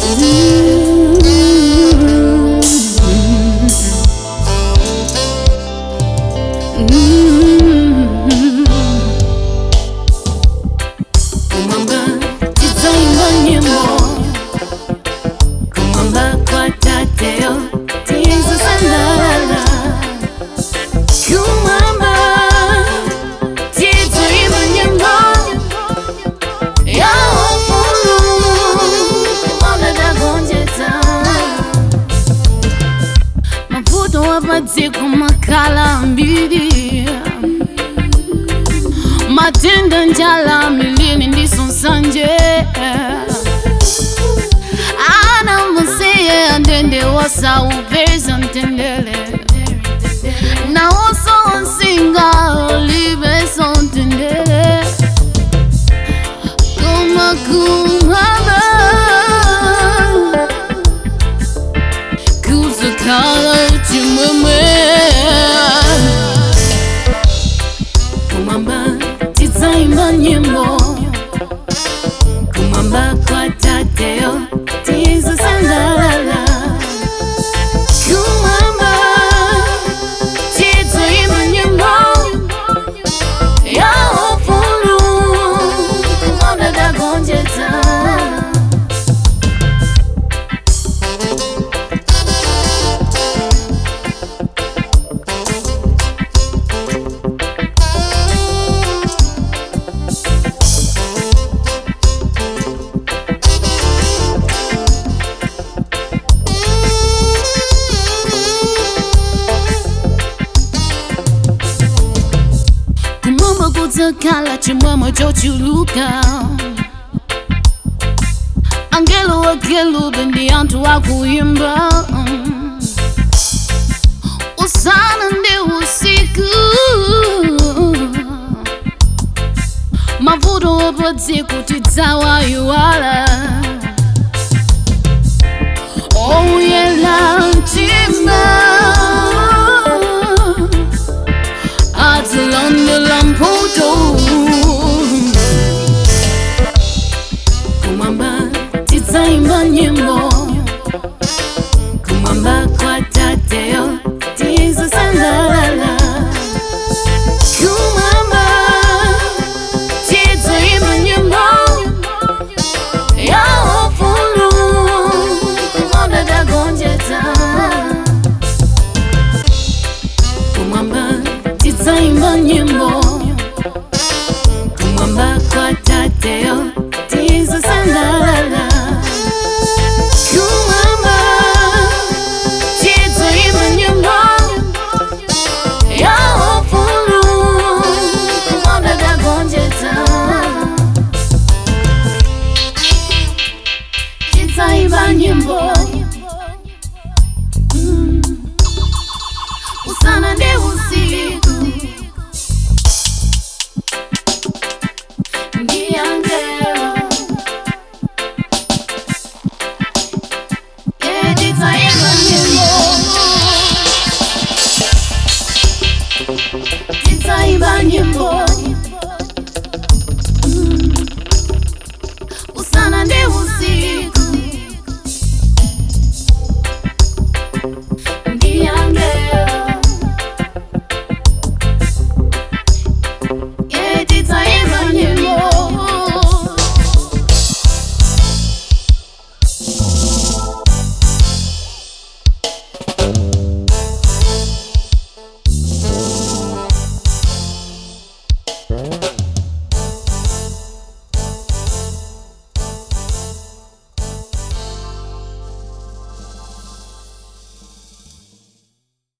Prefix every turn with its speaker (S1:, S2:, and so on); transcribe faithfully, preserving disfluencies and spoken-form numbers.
S1: Madziku makala mbili matenda njala milini ndiso nsanje ana msiye andende wasa upeza ntendele na oso nsinga libe so ntendele kuma kumaba kuzukala kumamba titsaimba nyimbo kumamba kwa tateo tizo sandala kumamba titsaimba nyimbo ya ofulu kumanda da gonjeta kala chimwemwe chochuluka angelo wakelu bendi antu wakuyimba usana ndi usiku mavuto wapadziku titsawa yuwala ouyela mtima atulondela mputo kumamba titsaimba nyimbo kumamba kwa tateo tizo sandala kumamba titsaimba nyimbo ya ofulu kumanda da gonjeta kumamba titsaimba nyimbo kumamba kwa tateo tizo sandala kumamba titsaimba nyimbo ya ofulu kumanda da gonjeta titsaimba nyimbo